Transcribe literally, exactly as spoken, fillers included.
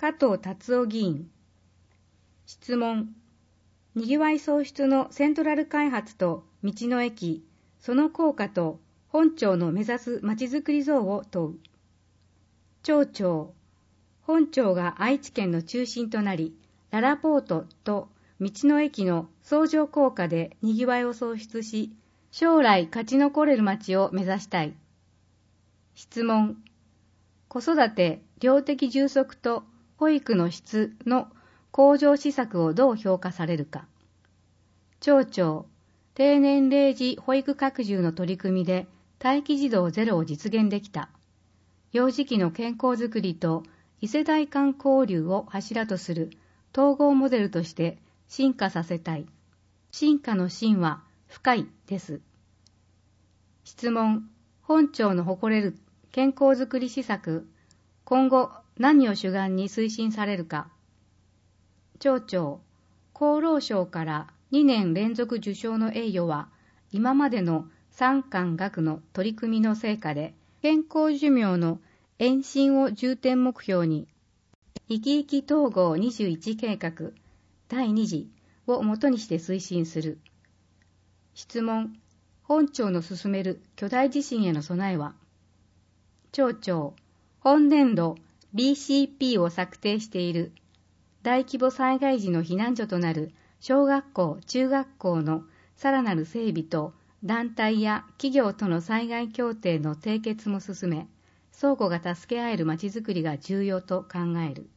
加藤達夫議員。質問。にぎわい創出のセントラル開発と道の駅、その効果と本町の目指すまちづくり像を問う。町長。本町が愛知県の中心となり、ララポートと道の駅の相乗効果でにぎわいを創出し、将来勝ち残れる町を目指したい。質問。子育て、量的充足と保育の質の向上施策をどう評価されるか。町長。低年齢児保育拡充の取り組みで待機児童ゼロを実現できた。幼児期の健康づくりと異世代間交流を柱とする統合モデルとして進化させたい。進化の進は深いです。質問。本町の誇れる健康づくり施策、今後何を主眼に推進されるか。町長。厚労省からにねん連続受賞の栄誉は、今までの産官学の取り組みの成果で、健康寿命の延伸を重点目標に、生き生き統合にじゅういち計画だいに次をもとにして推進する。質問。本町の進める巨大地震への備えは。町長。本年度 ビーシーピー を策定している大規模災害時の避難所となる小学校・中学校のさらなる整備と団体や企業との災害協定の締結も進め、相互が助け合えるまちづくりが重要と考える。